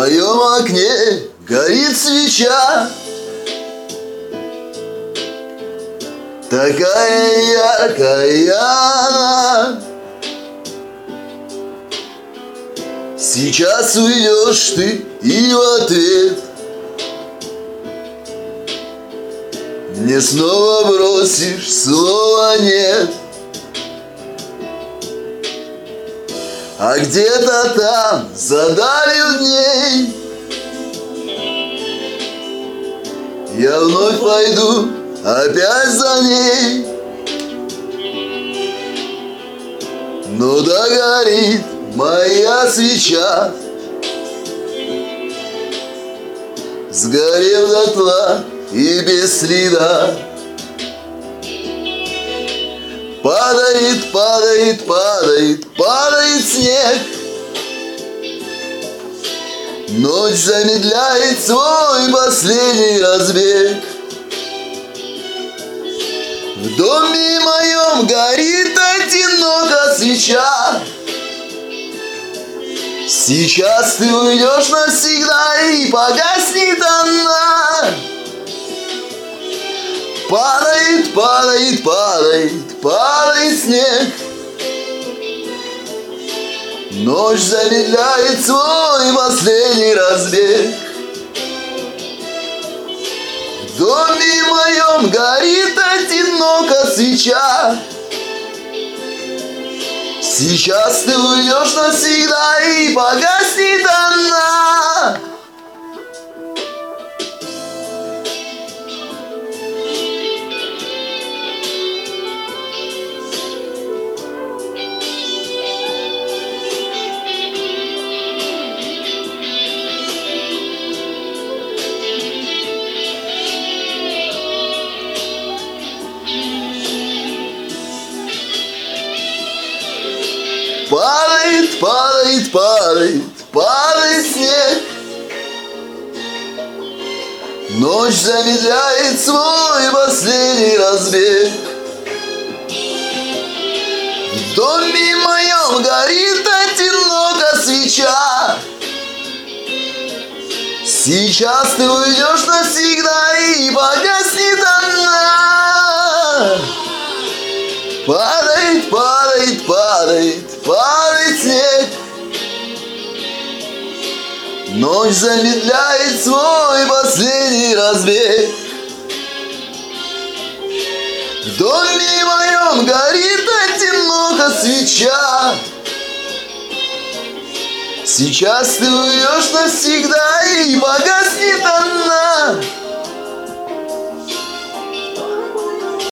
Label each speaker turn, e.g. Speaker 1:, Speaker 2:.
Speaker 1: твоем окне горит свеча, такая яркая. Сейчас уйдешь ты, и в ответ мне снова бросишь слова «нет». А где-то там, за далью дней, я вновь пойду опять за ней. Но догорит моя свеча, сгорев дотла и без следа. Падает, падает, падает, падает снег. Ночь замедляет свой последний разбег. В доме моем горит одиноко свеча. Сейчас ты уйдешь навсегда, и погаснет она. Падает, падает, падает, падает снег. Ночь замедляет свой последний разбег. В доме моем горит одиноко свеча. Сейчас ты уйдешь навсегда, и погаснет она. Падает, падает, падает, падает снег. Ночь замедляет свой последний разбег. В доме моем горит одиноко свеча. Сейчас ты уйдешь навсегда, и погаснет она. Падает, падает, падает, падает снег. Ночь замедляет свой последний разбег. В доме моем горит одиноко свеча. Сейчас ты уйдешь навсегда, и погаснет она.